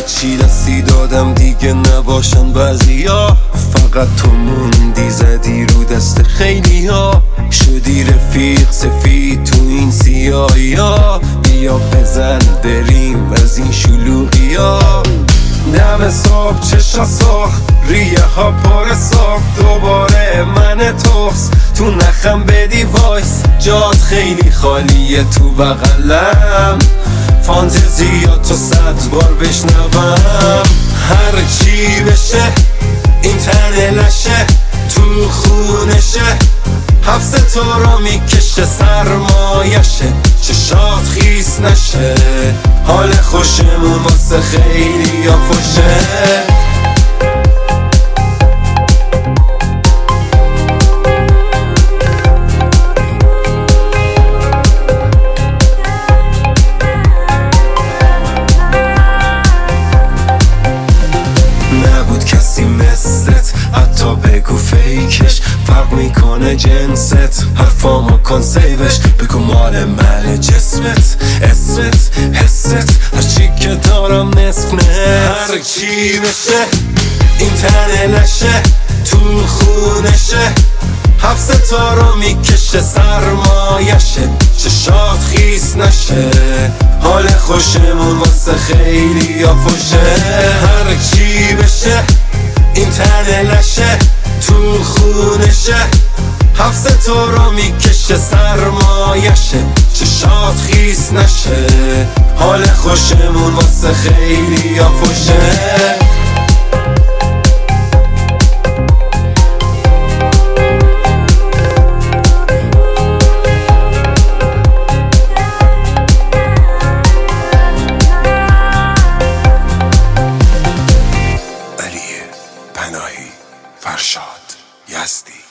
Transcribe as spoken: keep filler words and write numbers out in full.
چی دستی دادم دیگه نباشن بعضیا، فقط تو موندی زدی رو دست خیلی ها، شدی رفیق سفید تو این سیاهی ها. بیا بزن بریم از این شلوغی ها. دم صبح چشا ساخت ریه ها پر ساخت، دوباره من توست تو نخم بدی وایس، جات خیلی خالیه تو بغلم، فانتزیاتو صد بار بشنوم. هر چی بشه این تنه لشه تو خونشه، حبس تو رو میکشه سرمایشه، چشات خیس نشه، حال خوشمون واسه خیلی یا خوشه. حتی بگو فیکش فرق میکنه جنست، حرفامو کن سیوش، بگو مال مال جسمت اسمت حست، هرچی که دارم نصف نه. هر چی بشه این تنه نشه تو خونشه، حبس تو رو میکشه سرمایشه، چشات خیس نشه، حال خوشمون واسه خیلی یا فشه. هر چی بشه این تنه لشه تو خونشه، حبس تو رو میکشه سرمایشه، چشات خیس نشه، حال خوشمون واسه خیلی یا فشه. پناهی، فرشاد، یزدی.